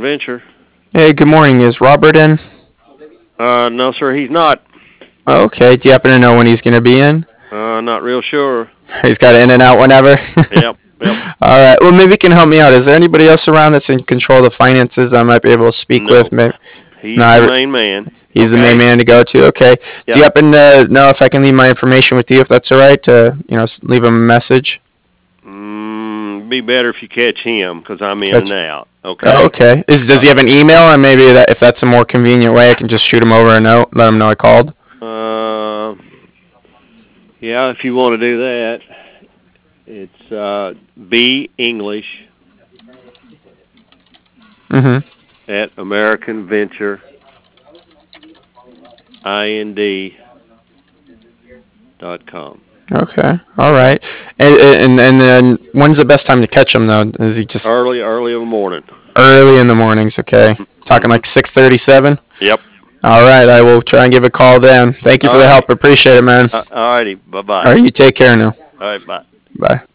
Venture. Hey, good morning. Is Robert in? No, sir, he's not. Okay. Do you happen to know when he's going to be in? Not real sure. He's got in and out whenever. Yep, yep. All right. Well, maybe you can help me out. Is there anybody else around that's in control of the finances I might be able to speak No, with? Maybe. No, he's the main man. he's the main Okay. man to go to. Okay. Do you Yep. happen to know if I can leave my information with you, if that's all right? To leave him a message. Be better if you catch him because I'm in Catch. and out. Oh, Okay. okay. Does he have an email, and maybe that if that's a more convenient way, I can just shoot him over a note, let him know I called. Uh, yeah, if you want to do that, it's B English Mm-hmm. at American Venture IND.com. Okay. All right. And then when's the best time to catch him though? Is he just Early in the morning. early in the mornings? Okay. Talking Mm-hmm. like 6:37. Yep. All right. I will try and give a call then. Thank you All for the righty. help. Appreciate it, man. All righty. Bye All bye. right. You take care now. All right. Bye. Bye.